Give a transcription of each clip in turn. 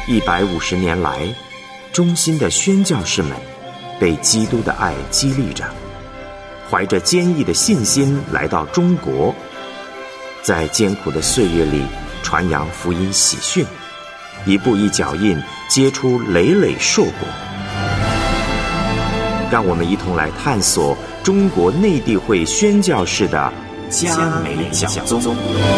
150年来，忠心的宣教士们被基督的爱激励着，怀着坚毅的信心来到中国，在艰苦的岁月里传扬福音喜讯，一步一脚印结出累累硕果。让我们一同来探索中国内地会宣教士的嘉美讲宗。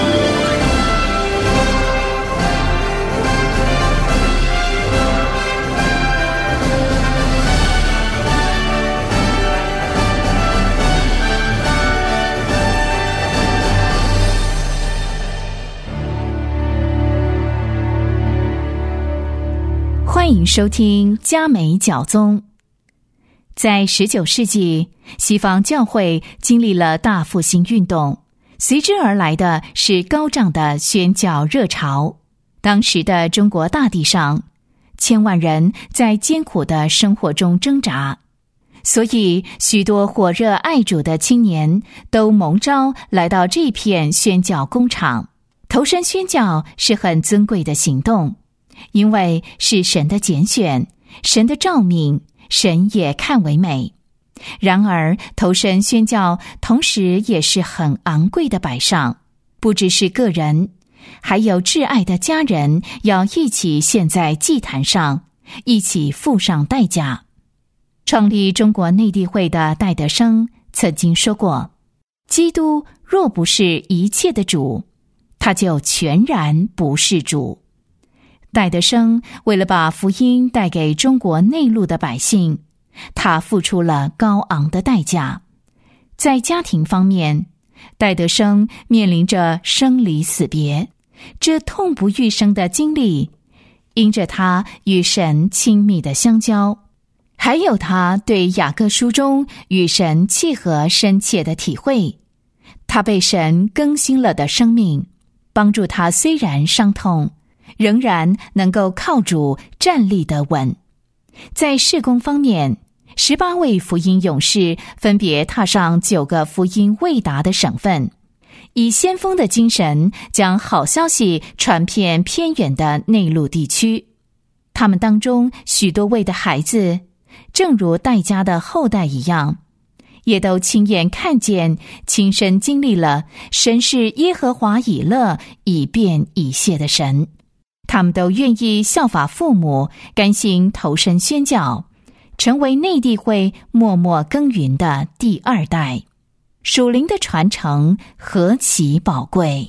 欢迎收听嘉美讲宗。在19世纪，西方教会经历了大复兴运动，随之而来的是高涨的宣教热潮。当时的中国大地上，千万人在艰苦的生活中挣扎，所以许多火热爱主的青年都蒙召来到这片宣教工厂。投身宣教是很尊贵的行动，因为是神的拣选，神的召命，神也看为美。然而投身宣教同时也是很昂贵的摆上，不只是个人，还有挚爱的家人要一起献在祭坛上，一起付上代价。创立中国内地会的戴德生曾经说过，基督若不是一切的主，他就全然不是主。戴德生为了把福音带给中国内陆的百姓，他付出了高昂的代价。在家庭方面，戴德生面临着生离死别，这痛不欲生的经历，因着他与神亲密的相交，还有他对雅各书中与神契合深切的体会，他被神更新了的生命，帮助他虽然伤痛，仍然能够靠主站立得稳。在事工方面，18位福音勇士分别踏上9个福音未达的省份，以先锋的精神将好消息传遍偏远的内陆地区。他们当中许多位的孩子，正如戴家的后代一样，也都亲眼看见、亲身经历了神是耶和华以勒以便以谢的神。他们都愿意效法父母，甘心投身宣教，成为内地会默默耕耘的第2代。属灵的传承何其宝贵！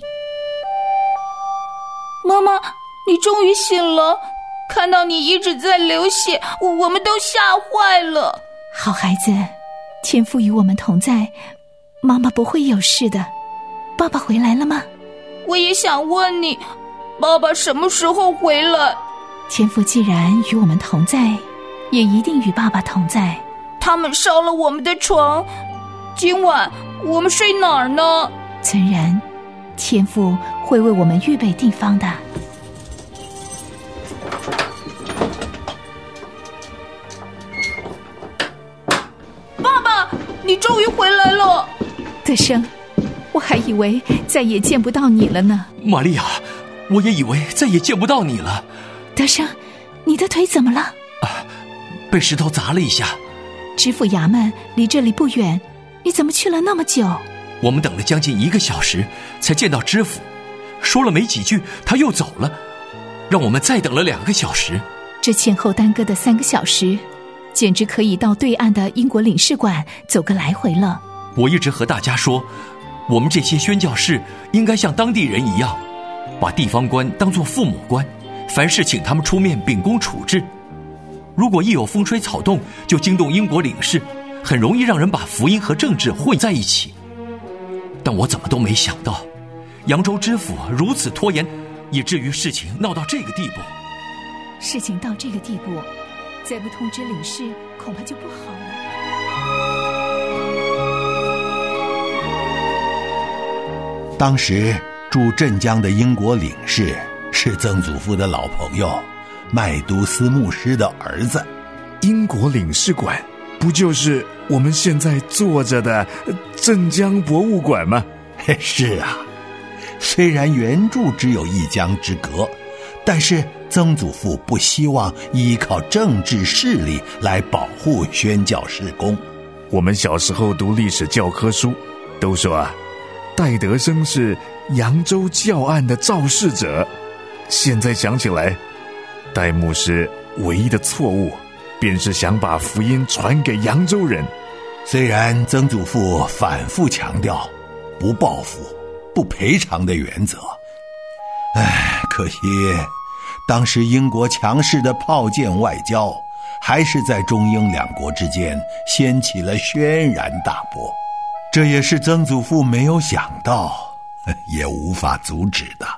妈妈，你终于醒了，看到你一直在流血，我们都吓坏了。 好孩子，天父与我们同在，妈妈不会有事的。爸爸回来了吗？ 我也想问你，爸爸什么时候回来？ 天父既然与我们同在，也一定与爸爸同在。 他们烧了我们的床，今晚我们睡哪儿呢？ 诚然，天父会为我们预备地方的。 爸爸，你终于回来了。 德生，我还以为再也见不到你了呢。 玛利亚，我也以为再也见不到你了。 德生，你的腿怎么了？ 被石头砸了一下。 知府衙门离这里不远，你怎么去了那么久？ 我们等了将近1个小时才见到知府，说了没几句他又走了，让我们再等了2个小时。 这前后耽搁的3个小时，简直可以到对岸的英国领事馆走个来回了。 我一直和大家说，我们这些宣教士应该像当地人一样，把地方官当作父母官，凡事请他们出面秉公处置。如果一有风吹草动就惊动英国领事，很容易让人把福音和政治混在一起。但我怎么都没想到，扬州知府如此拖延，以至于事情闹到这个地步。 事情到这个地步，再不通知领事，恐怕就不好了。 当时驻镇江的英国领事是曾祖父的老朋友麦都斯牧师的儿子。 英国领事馆不就是我们现在坐着的镇江博物馆吗？ 是啊，虽然原著只有1江之隔， 但是曾祖父不希望依靠政治势力来保护宣教事工。 我们小时候读历史教科书，都说戴德生是扬州教案的肇事者。现在想起来，戴牧师唯一的错误，便是想把福音传给扬州人。 虽然曾祖父反复强调不报复、不赔偿的原则，可惜当时英国强势的炮舰外交，还是在中英两国之间掀起了轩然大波。这也是曾祖父没有想到，也无法阻止的。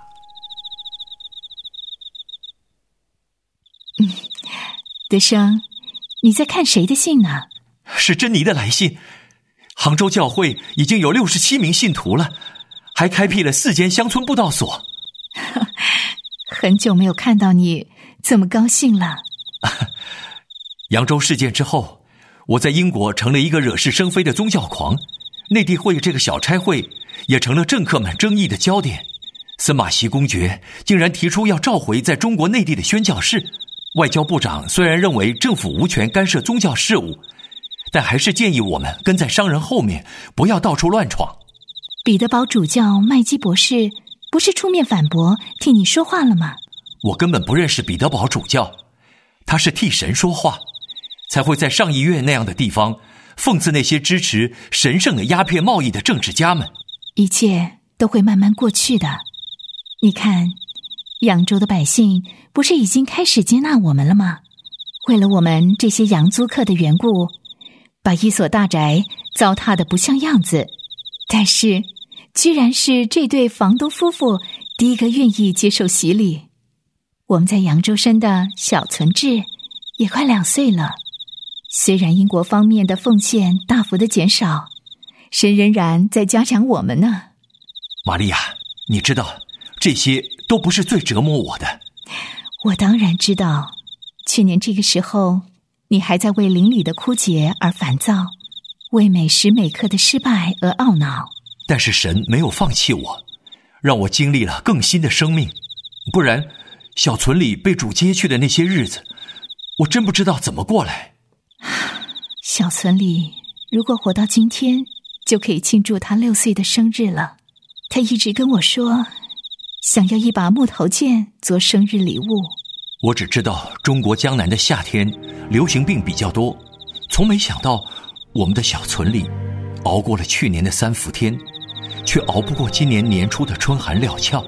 德生，你在看谁的信呢？ 是珍妮的来信。杭州教会已经有67名信徒了，还开辟了4间乡村布道所。 很久没有看到你这么高兴了。 扬州事件之后，我在英国成了一个惹是生非的宗教狂，内地会这个小差会也成了政客们争议的焦点。森马锡公爵竟然提出要召回在中国内地的宣教士。外交部长虽然认为政府无权干涉宗教事务，但还是建议我们跟在商人后面，不要到处乱闯。 彼得堡主教麦基博士不是出面反驳替你说话了吗？ 我根本不认识彼得堡主教，他是替神说话，才会在上议院那样的地方讽刺那些支持神圣的鸦片贸易的政治家们。 一切都会慢慢过去的。你看，扬州的百姓不是已经开始接纳我们了吗？为了我们这些洋租客的缘故，把一所大宅糟蹋得不像样子，但是居然是这对房东夫妇第一个愿意接受洗礼。我们在扬州生的小存志也快2岁了，虽然英国方面的奉献大幅的减少，神仍然在嘉奖我们呢。 玛利亚，你知道这些都不是最折磨我的。 我当然知道，去年这个时候你还在为邻里的枯竭而烦躁，为每时每刻的失败而懊恼。 但是神没有放弃我，让我经历了更新的生命，不然小村里被主接去的那些日子，我真不知道怎么过来。 小村里如果活到今天，就可以庆祝他6岁的生日了。他一直跟我说，想要一把木头剑做生日礼物。 我只知道中国江南的夏天流行病比较多，从没想到我们的小村里熬过了去年的3伏天，却熬不过今年年初的春寒料峭。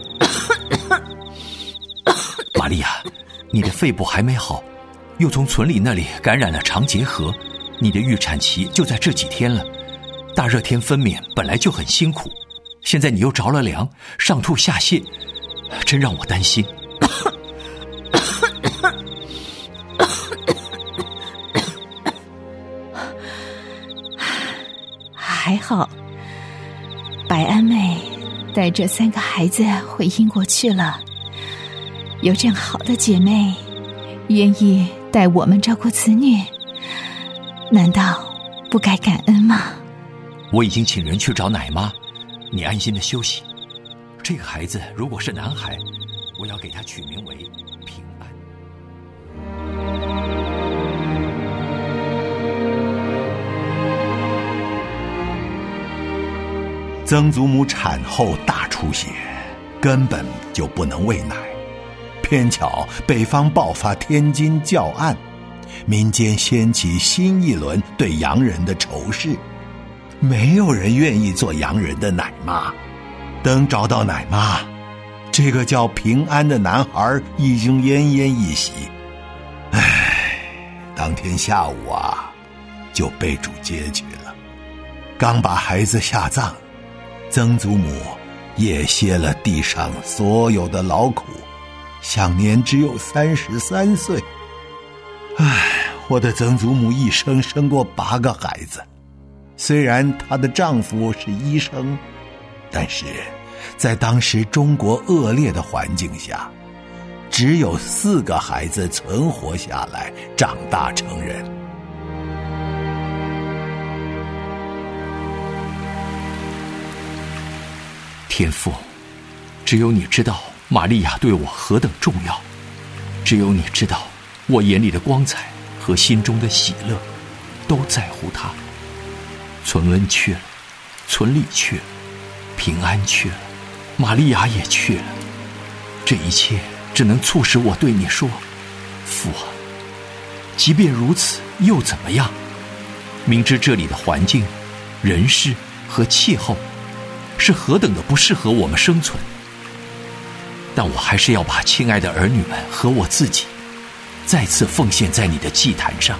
玛利亚，你的肺部还没好，又从村里那里感染了肠结核，你的预产期就在这几天了。大热天分娩本来就很辛苦，现在你又着了凉，上吐下泻，真让我担心。 还好，白安妹带着3个孩子回英国去了，有这样好的姐妹愿意带我们照顾子女，难道不该感恩吗？ 我已经请人去找奶妈，你安心的休息。这个孩子如果是男孩，我要给他取名为平安。 曾祖母产后大出血，根本就不能喂奶，偏巧北方爆发天津教案，民间掀起新一轮对洋人的仇视，没有人愿意做洋人的奶妈。等找到奶妈，这个叫平安的男孩已经奄奄一息。当天下午就被主接去了。刚把孩子下葬，曾祖母也歇了地上所有的劳苦，享年只有33岁。我的曾祖母一生生过8个孩子，虽然她的丈夫是医生，但是在当时中国恶劣的环境下，只有4个孩子存活下来，长大成人。 天父，只有你知道玛利亚对我何等重要。 只有你知道，我眼里的光彩和心中的喜乐，都在乎他。存恩去了，存利去了，平安去了，玛利亚也去了。这一切只能促使我对你说，父啊，即便如此又怎么样？明知这里的环境、人事和气候是何等的不适合我们生存，但我还是要把亲爱的儿女们和我自己再次奉献在你的祭坛上。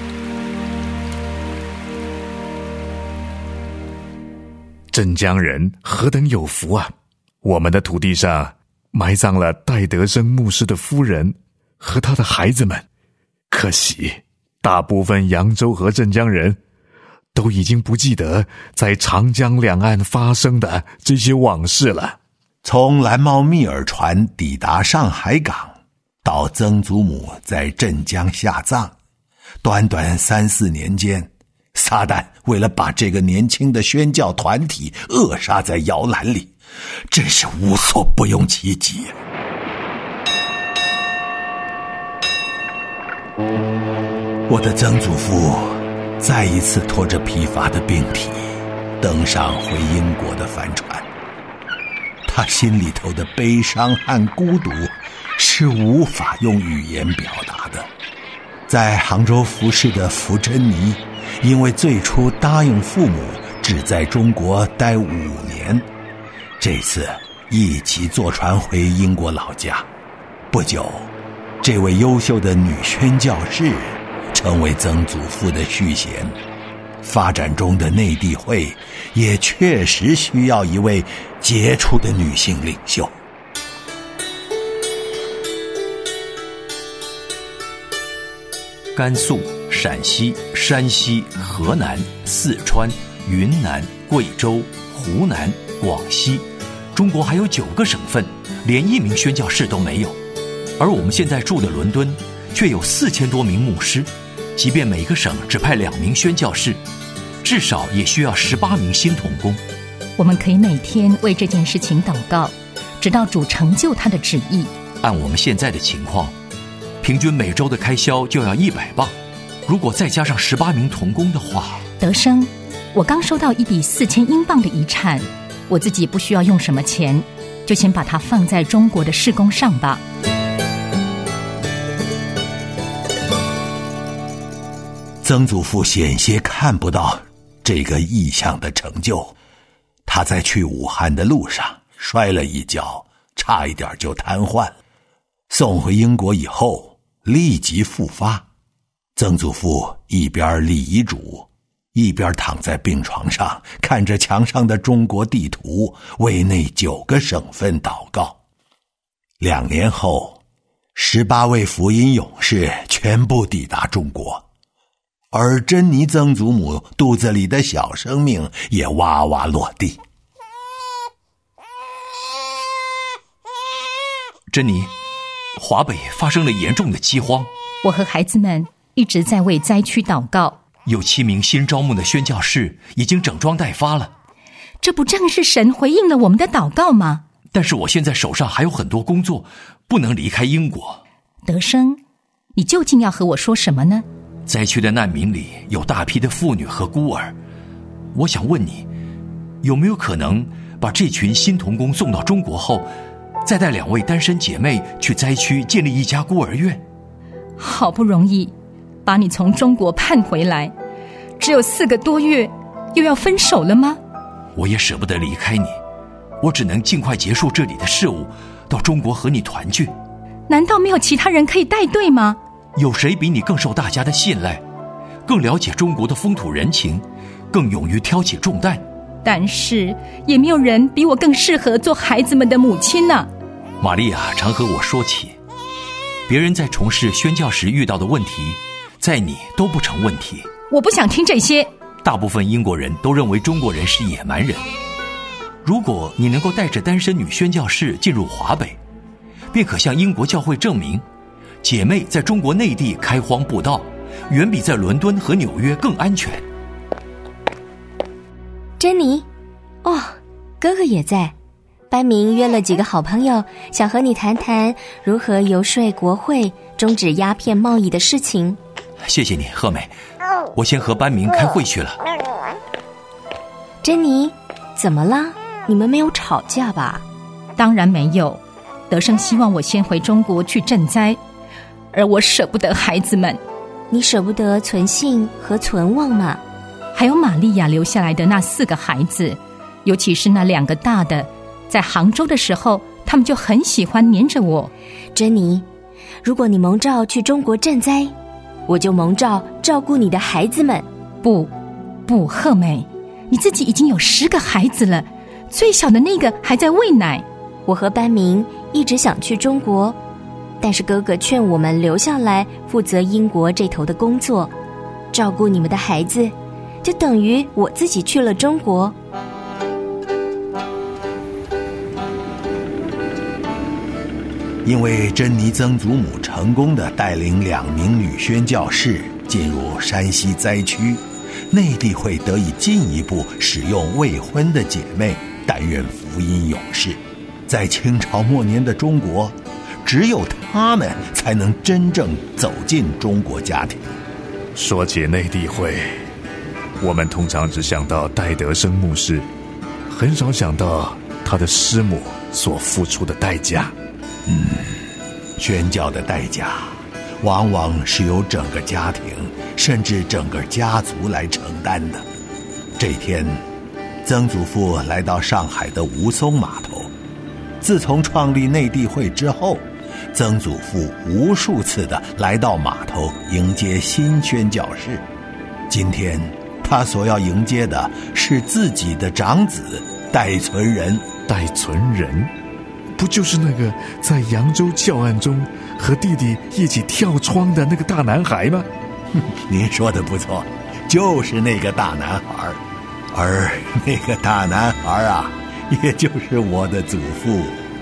镇江人何等有福啊！我们的土地上埋葬了戴德生牧师的夫人和他的孩子们，可惜大部分扬州和镇江人都已经不记得在长江两岸发生的这些往事了。 从蓝猫密尔船抵达上海港，到曾祖母在镇江下葬，短短3-4年间，撒旦为了把这个年轻的宣教团体扼杀在摇篮里，真是无所不用其极。我的曾祖父再一次拖着疲乏的病体登上回英国的帆船，他心里头的悲伤和孤独是无法用语言表达的。在杭州服侍的福珍妮，因为最初答应父母只在中国待5年，这次一起坐船回英国老家。不久，这位优秀的女宣教士成为曾祖父的续弦。发展中的内地会也确实需要一位杰出的女性领袖。 甘肃、陕西、山西、河南、四川、云南、贵州、湖南、广西，中国还有9个省份连1名宣教士都没有，而我们现在住的伦敦却有4000多名牧师，即便每个省只派2名宣教士，至少也需要18名新同工。 我们可以每天为这件事情祷告，直到主成就他的旨意。 按我们现在的情况，平均每周的开销就要100磅，如果再加上18名同工的话。 德生，我刚收到一笔4000英镑的遗产，我自己不需要用什么钱，就先把它放在中国的事工上吧。 曾祖父险些看不到这个意象的成就，他在去武汉的路上摔了一跤，差一点就瘫痪。送回英国以后立即复发。曾祖父一边立遗嘱，一边躺在病床上，看着墙上的中国地图，为那9个省份祷告。2年后，18位福音勇士全部抵达中国，而珍妮曾祖母肚子里的小生命也哇哇落地。 珍妮，华北发生了严重的饥荒， 我和孩子们一直在为灾区祷告。 有7名新招募的宣教士已经整装待发了。 这不正是神回应了我们的祷告吗？ 但是我现在手上还有很多工作，不能离开英国。 德生，你究竟要和我说什么呢？ 灾区的难民里有大批的妇女和孤儿，我想问你，有没有可能把这群新童工送到中国后，再带2位单身姐妹去灾区建立一家孤儿院？ 好不容易把你从中国盼回来，只有4个多月又要分手了吗？ 我也舍不得离开你，我只能尽快结束这里的事务，到中国和你团聚。 难道没有其他人可以带队吗？ 有谁比你更受大家的信赖，更了解中国的风土人情，更勇于挑起重担？ 但是也没有人比我更适合做孩子们的母亲呢。 玛利亚常和我说起，别人在从事宣教时遇到的问题，在你都不成问题。 我不想听这些。 大部分英国人都认为中国人是野蛮人。如果你能够带着单身女宣教士进入华北，便可向英国教会证明，姐妹在中国内地开荒布道，远比在伦敦和纽约更安全。 珍妮，哦，哥哥也在， 班明约了几个好朋友，想和你谈谈如何游说国会终止鸦片贸易的事情。 谢谢你，贺美，我先和班明开会去了。 珍妮，怎么了？你们没有吵架吧？ 当然没有，德生希望我先回中国去赈灾，而我舍不得孩子们。 你舍不得存信和存望吗？ 还有玛利亚留下来的那4个孩子，尤其是那2个大的，在杭州的时候，他们就很喜欢黏着我。 珍妮，如果你蒙召去中国赈灾，我就蒙召照顾你的孩子们。 不，贺美，你自己已经有10个孩子了，最小的那个还在喂奶。 我和班明一直想去中国，但是哥哥劝我们留下来负责英国这头的工作，照顾你们的孩子，就等于我自己去了中国。 因为珍妮曾祖母成功地带领2名女宣教士进入山西灾区，内地会得以进一步使用未婚的姐妹担任福音勇士。在清朝末年的中国，只有他们才能真正走进中国家庭。 说起内地会，我们通常只想到戴德生牧师，很少想到他的师母所付出的代价。 宣教的代价往往是由整个家庭甚至整个家族来承担的。这天，曾祖父来到上海的吴淞码头。自从创立内地会之后，曾祖父无数次地来到码头迎接新宣教士。今天他所要迎接的是自己的长子戴存仁。 戴存仁不就是那个在扬州教案中和弟弟一起跳窗的那个大男孩吗？ 您说的不错，就是那个大男孩。而那个大男孩啊，也就是我的祖父。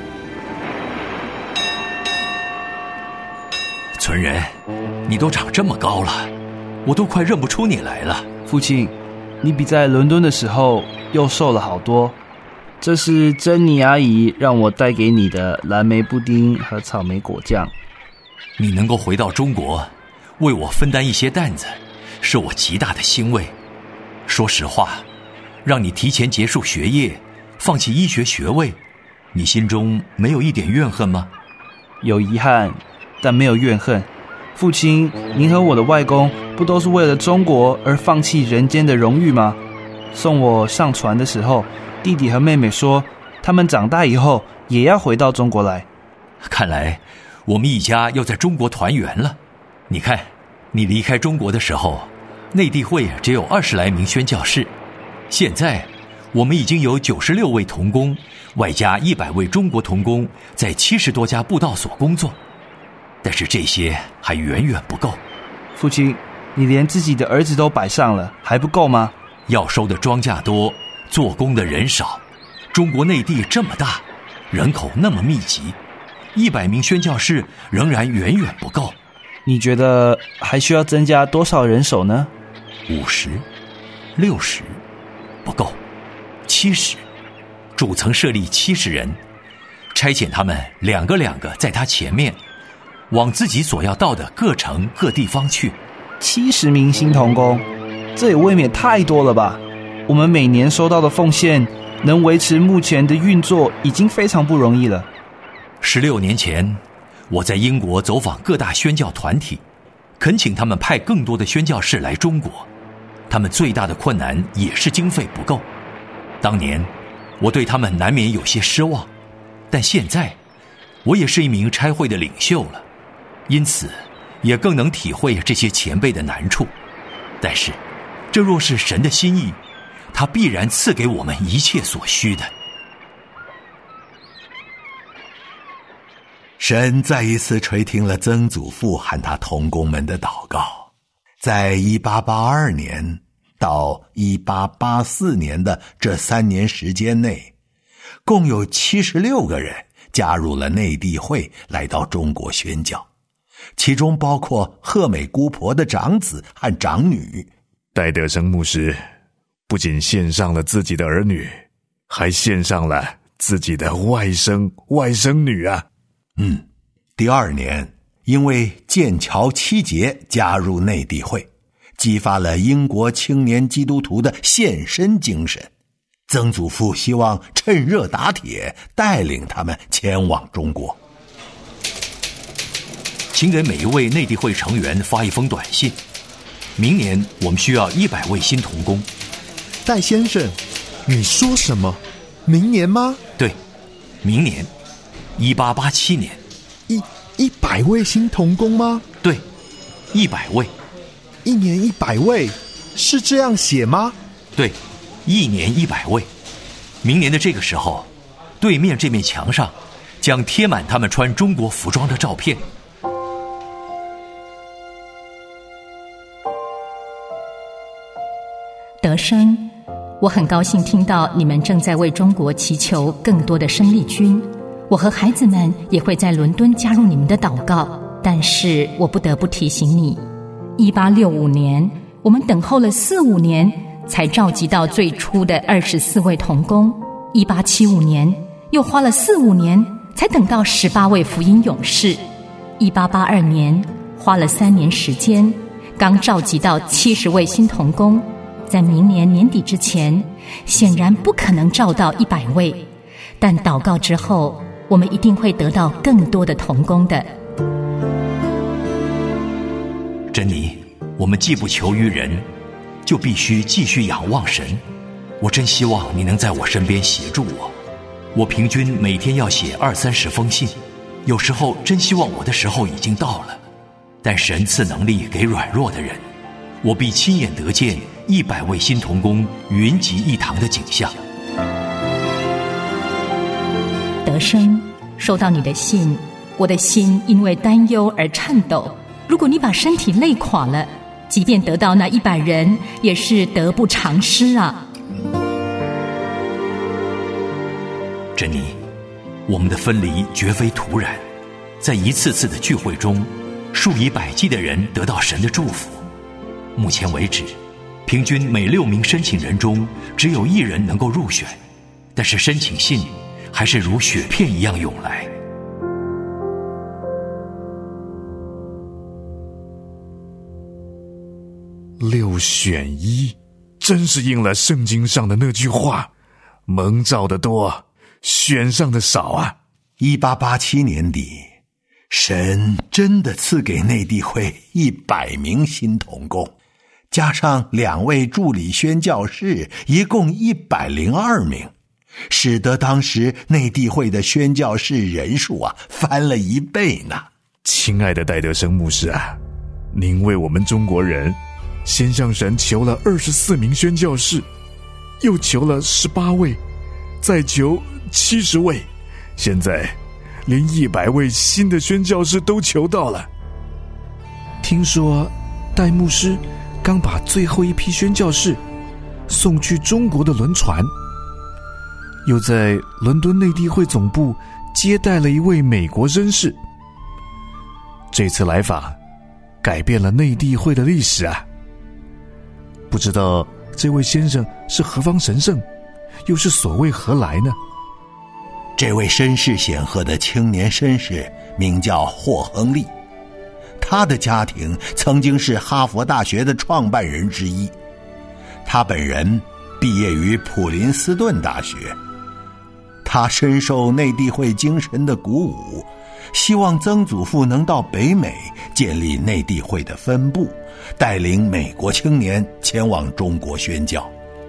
存仁，你都长这么高了，我都快认不出你来了。 父亲，你比在伦敦的时候又瘦了好多。这是珍妮阿姨让我带给你的蓝莓布丁和草莓果酱。 你能够回到中国，为我分担一些担子，是我极大的欣慰。说实话，让你提前结束学业，放弃医学学位，你心中没有一点怨恨吗？ 有遗憾，但没有怨恨。父亲，您和我的外公不都是为了中国而放弃人间的荣誉吗？送我上船的时候，弟弟和妹妹说他们长大以后也要回到中国来。 看来我们一家要在中国团圆了。你看，你离开中国的时候，内地会只有20来名宣教士，现在我们已经有96位同工，外加100位中国同工，在70多家布道所工作。但是这些还远远不够。 父亲，你连自己的儿子都摆上了，还不够吗？ 要收的庄稼多，做工的人少，中国内地这么大，人口那么密集，100名宣教士仍然远远不够。 你觉得还需要增加多少人手呢 ？50、60，不够。70，主曾设立70人，差遣他们两个在他前面，往自己所要到的各城各地方去。 70名新同工，这也未免太多了吧？我们每年收到的奉献能维持目前的运作已经非常不容易了。 16年前，我在英国走访各大宣教团体，恳请他们派更多的宣教士来中国。他们最大的困难也是经费不够。当年我对他们难免有些失望，但现在我也是一名差会的领袖了，因此也更能体会这些前辈的难处。但是这若是神的心意，他必然赐给我们一切所需的。 神再一次垂听了曾祖父和他同工们的祷告。在1882年到1884年的这3年时间内，共有76个人加入了内地会，来到中国宣教，其中包括贺美姑婆的长子和长女。 戴德生牧师不仅献上了自己的儿女，还献上了自己的外甥、外甥女啊。 第2年，因为剑桥七杰加入内地会，激发了英国青年基督徒的献身精神。曾祖父希望趁热打铁，带领他们前往中国。 请给每一位内地会成员发一封短信。明年我们需要100位新同工。 戴先生，你说什么？明年吗？ 对，明年，1887年。 100位新同工吗？ 对，100位。 1年100位，是这样写吗？ 对，1年100位。明年的这个时候，对面这面墙上将贴满他们穿中国服装的照片。 德生，我很高兴听到你们正在为中国祈求更多的生力军。我和孩子们也会在伦敦加入你们的祷告，但是我不得不提醒你，1865年我们等候了4-5年才召集到最初的24位同工，1875年又花了4-5年才等到18位福音勇士，1882年花了3年时间，刚召集到70位新同工，在明年年底之前显然不可能召到100位，但祷告之后我们一定会得到更多的同工的。 珍妮，我们既不求于人，就必须继续仰望神。我真希望你能在我身边协助我。我平均每天要写20-30封信，有时候真希望我的时候已经到了，但神赐能力给软弱的人，我必亲眼得见100位新同工云集一堂的景象。 德生，收到你的信，我的心因为担忧而颤抖。如果你把身体累垮了，即便得到那100人，也是得不偿失啊。 珍妮，我们的分离绝非突然，在一次次的聚会中，数以百计的人得到神的祝福。目前为止，平均每6名申请人中只有1人能够入选，但是申请信还是如雪片一样涌来。 6选1，真是应了圣经上的那句话，蒙召的多，选上的少啊。 1887年底，神真的赐给内地会100名新同工，加上2位助理宣教士，一共102名，使得当时内地会的宣教士人数翻了1倍呢。 亲爱的戴德生牧师啊，您为我们中国人先向神求了24名宣教士，又求了18位，再求70位，现在连100位新的宣教士都求到了。听说戴牧师刚把最后一批宣教士送去中国的轮船，又在伦敦内地会总部接待了一位美国绅士。这次来访改变了内地会的历史啊！不知道这位先生是何方神圣，又是所谓何来呢？ 这位身世显赫的青年绅士名叫霍亨利，他的家庭曾经是哈佛大学的创办人之一，他本人毕业于普林斯顿大学。他深受内地会精神的鼓舞，希望曾祖父能到北美建立内地会的分部，带领美国青年前往中国宣教。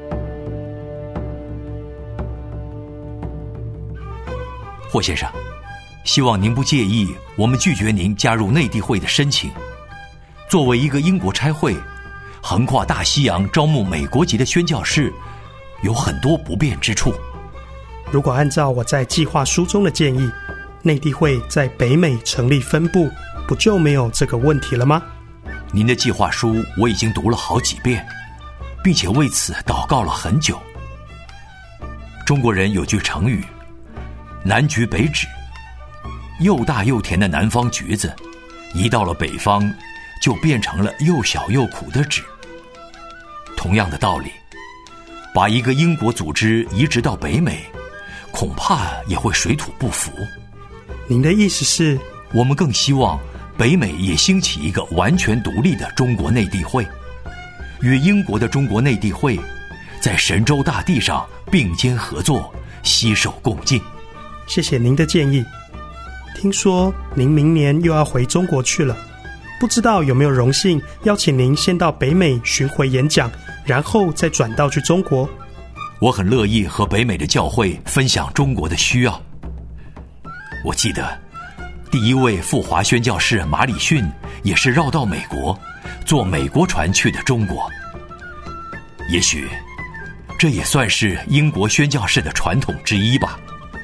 霍先生，希望您不介意我们拒绝您加入内地会的申请。作为一个英国差会，横跨大西洋招募美国籍的宣教士，有很多不便之处。 如果按照我在计划书中的建议，内地会在北美成立分部，不就没有这个问题了吗？ 您的计划书我已经读了好几遍，并且为此祷告了很久。中国人有句成语，南橘北枳，又大又甜的南方橘子，一到了北方就变成了又小又苦的枳。同样的道理，把一个英国组织移植到北美， 恐怕也会水土不服。 您的意思是？ 我们更希望北美也兴起一个完全独立的中国内地会，与英国的中国内地会在神州大地上并肩合作，携手共进。 谢谢您的建议。听说您明年又要回中国去了，不知道有没有荣幸邀请您先到北美巡回演讲，然后再转道去中国？ 我很乐意和北美的教会分享中国的需要。我记得第一位赴华宣教士马礼逊也是绕到美国，坐美国船去的中国。也许这也算是英国宣教士的传统之一吧。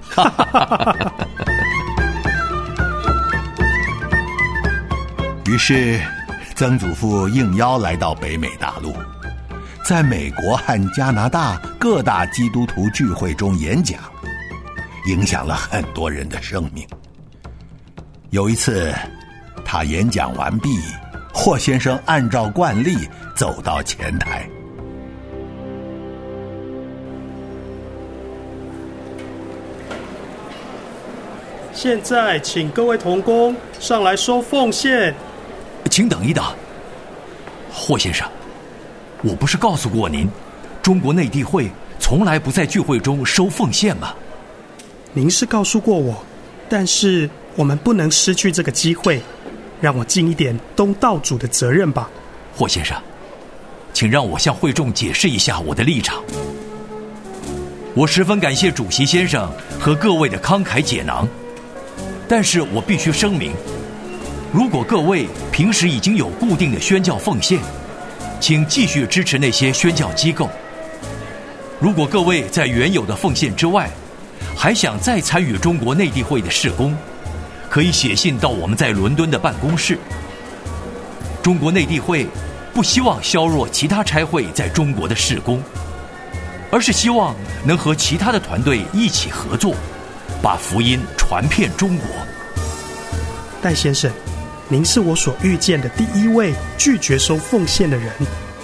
于是曾祖父应邀来到北美大陆，在美国和加拿大各大基督徒聚会中演讲，影响了很多人的生命。有一次他演讲完毕，霍先生按照惯例走到前台。 现在请各位同工上来收奉献。 请等一等，霍先生，我不是告诉过您，中国内地会从来不在聚会中收奉献吗？ 您是告诉过我，但是我们不能失去这个机会，让我尽一点东道主的责任吧。 霍先生，请让我向会众解释一下我的立场。我十分感谢主席先生和各位的慷慨解囊，但是我必须声明，如果各位平时已经有固定的宣教奉献，请继续支持那些宣教机构。如果各位在原有的奉献之外，还想再参与中国内地会的事工，可以写信到我们在伦敦的办公室。中国内地会不希望削弱其他差会在中国的事工，而是希望能和其他的团队一起合作，把福音传遍中国。 戴先生，您是我所遇见的第一位拒绝收奉献的人。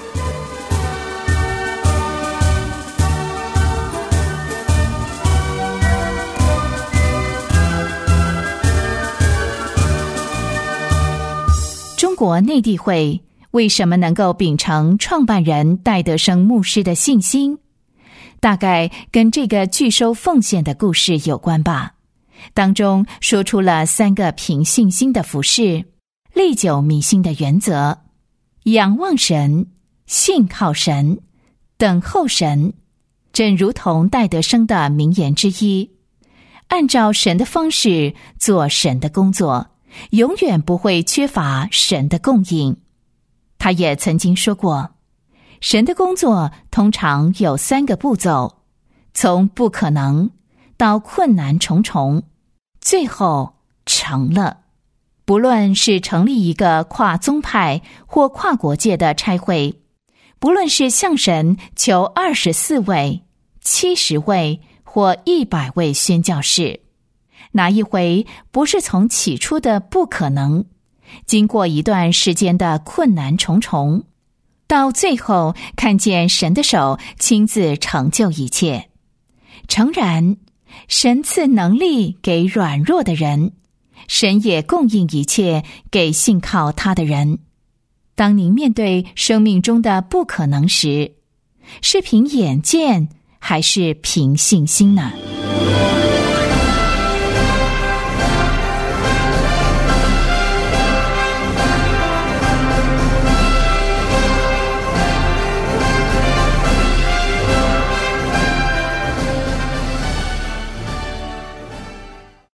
中国内地会为什么能够秉承创办人戴德生牧师的信心？大概跟这个拒收奉献的故事有关吧。当中说出了3个凭信心的服事，历久弥新的原则：仰望神、信靠神、等候神。正如同戴德生的名言之一，按照神的方式做神的工作，永远不会缺乏神的供应。他也曾经说过，神的工作通常有3个步骤，从不可能到困难重重，最后成了。不论是成立一个跨宗派或跨国界的差会，不论是向神求24位、70位或100位宣教士，哪一回不是从起初的不可能，经过一段时间的困难重重，到最后看见神的手亲自成就一切。诚然，神赐能力给软弱的人，神也供应一切给信靠他的人。当您面对生命中的不可能时，是凭眼见还是凭信心呢？